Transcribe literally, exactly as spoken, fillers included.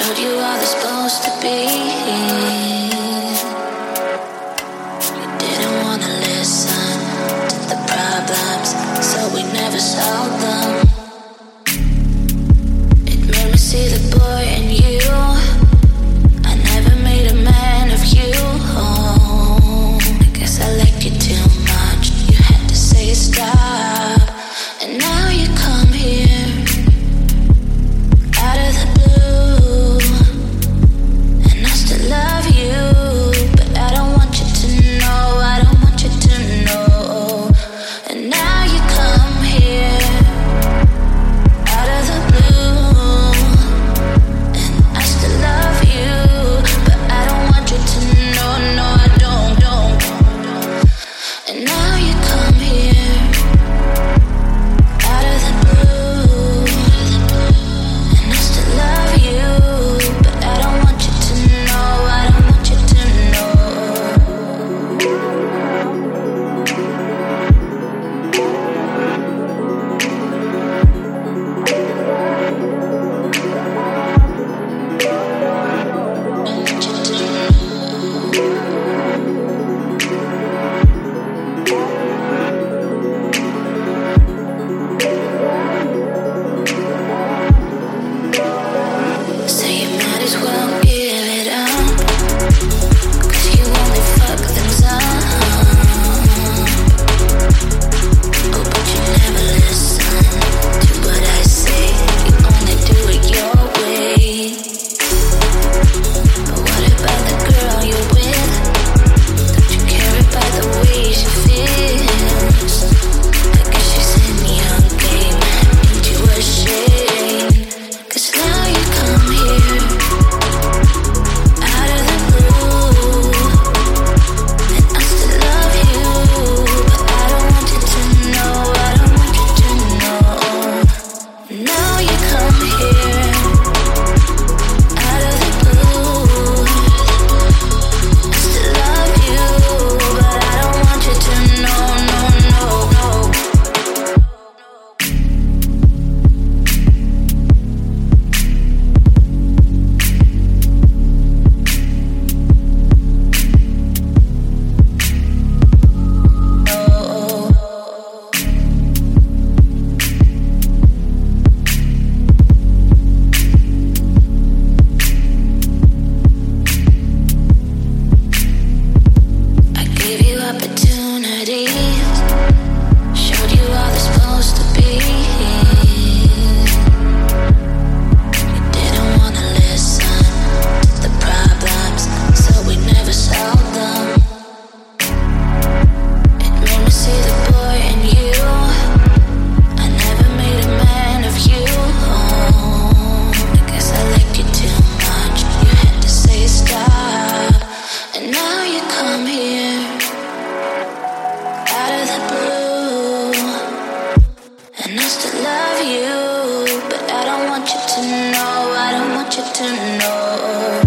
Showed you how they're supposed to be. You didn't wanna listen to the problems, so we never solved them. It made me see the boy in you. I never made a man of you. Oh, I guess I liked you too much. You had to say stop, and now you come here out of the blue, and I still love you, but I don't want you to know, I don't want you to know. And now you come here out of the blue, and I still love you, but I don't want you to know, no I don't, don't. And now you come here out of the blue, and I still love you, but I don't want you to know, I don't want you to know. So you might as well give it up, 'cause you only fuck things up. Oh, but you never listen to what I say. You only do it your way. But what about the girl you're with? Don't you care about the way she feels? I guess she's in your game, ain't you ashamed? 'Cause now you come here out of the blue, and I still love you, but I don't want you to know, I don't want you to know. Now you come here out of the blue, I still love you, but I don't want you to know, no, no, no. I gave you opportunities, showed you how they're supposed to be. You didn't wanna listen to the problems, so we never solved them. It made me see the boy in you. I never made a man of you. Oh, I guess I liked you too much. You had to say stop, and now you come here out of the blue, and I still love you, but I don't want you to know, I don't want you to know.